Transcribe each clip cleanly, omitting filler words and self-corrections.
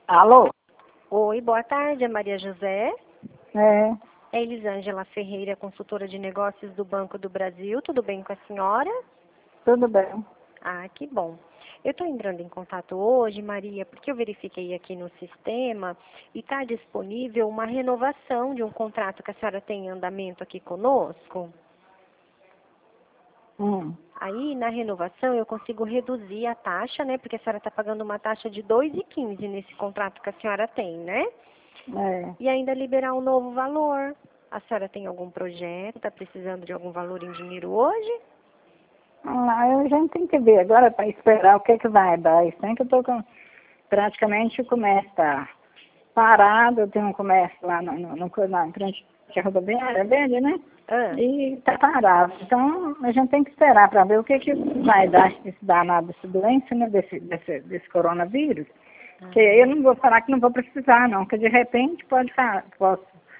Alô? Oi, boa tarde, é Maria José. É, É Elisângela Ferreira, consultora de negócios do Banco do Brasil. Tudo bem com a senhora? tudo bem. Ah, que bom. Eu estou entrando em contato hoje, Maria, porque eu verifiquei aqui no sistema e está disponível uma renovação de um contrato que a senhora tem em andamento aqui conosco. Hum, Aí, na renovação, eu consigo reduzir a taxa, né? Porque a senhora está pagando uma taxa de 2,15 nesse contrato que a senhora tem, né? é. E ainda liberar um novo valor. A senhora tem algum projeto? Está precisando de algum valor em dinheiro hoje? A gente tem que ver agora para esperar o que que vai dar. Isso tem que eu tô com, praticamente o comércio está parado, eu tenho um comércio lá na frente de rodoviária verde, né? Ah, E está parado. Então a gente tem que esperar para ver o que que vai dar esse danado, dessa doença, né? Desse coronavírus. Que eu não vou falar que não vou precisar, não, que de repente posso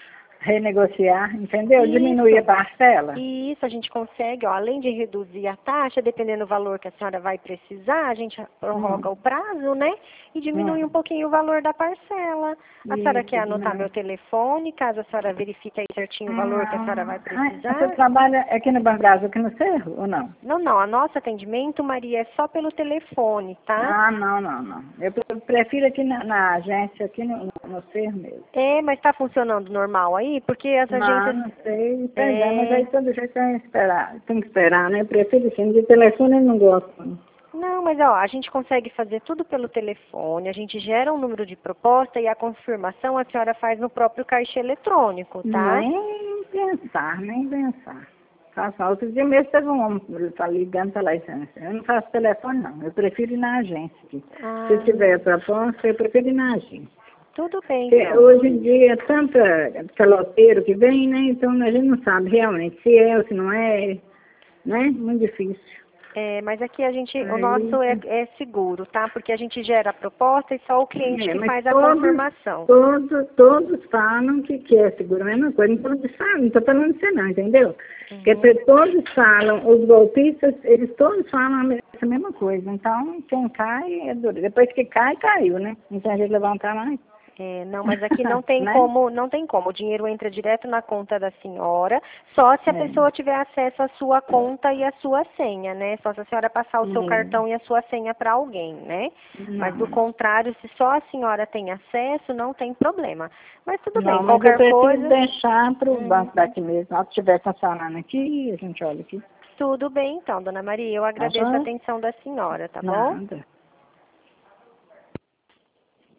renegociar, entendeu? Diminuir a isso. parcela. E isso a gente consegue, ó, além de reduzir a taxa, dependendo do valor que a senhora vai precisar, a gente prorroga Hum, o prazo, né? E diminui um hum. pouquinho o valor da parcela. A senhora quer Isso, anotar meu demais. telefone, caso a senhora verifique aí certinho o valor que a senhora vai Você precisar? trabalha aqui no Banco Brasil, aqui no Cerro, ou não? Não, não, a nosso atendimento, Maria, é só pelo telefone, tá? Ah, não, não, não. Eu prefiro aqui na agência, aqui no Cerro mesmo. É, mas está funcionando normal aí? Porque as Não, agências. não sei. Pois é, mas aí É, todo jeito tem que esperar, né? Eu prefiro sim, de telefone eu não gosto. Não. não, mas ó, a gente consegue fazer tudo pelo telefone, a gente gera um número de proposta e a confirmação a senhora faz no próprio caixa eletrônico, tá? Nem pensar, nem pensar. Faço, outro dia mesmo teve um homem tá ligando pela agência. Eu não faço telefone, não. Eu prefiro ir na agência. Aqui. Se Ah, tiver proposta, eu prefiro ir na agência. tudo bem, Porque então. hoje em dia é tanta caloteiro que vem, né? Então a gente não sabe realmente se é ou se não é, né? Muito difícil. É, mas aqui a gente, o Aí, nosso é seguro, tá? Porque a gente gera a proposta e só o cliente que mas faz a confirmação. todos falam que é seguro a mesma coisa. Não todos falam, não estou falando de você não, entendeu? Porque Uhum. todos falam, os golpistas, eles todos falam essa mesma coisa. Então, quem cai é duro. Depois que cai, caiu, né? Não tem jeito de levantar mais. É, não, mas aqui não tem Né? como, não tem como. O dinheiro entra direto na conta da senhora, só se a É. pessoa tiver acesso à sua conta e à sua senha, né? Só se a senhora passar o seu cartão e a sua senha para alguém, né? Mas do Não. contrário, se só a senhora tem acesso, não tem problema. Mas tudo bem, Não, mas eu qualquer prefiro coisa, deixar para o banco uhum. daqui mesmo. Se estiver funcionando aqui, a gente olha aqui. Tudo bem então, dona Maria. Eu Tá agradeço a joia? atenção da senhora, tá bom? Nada.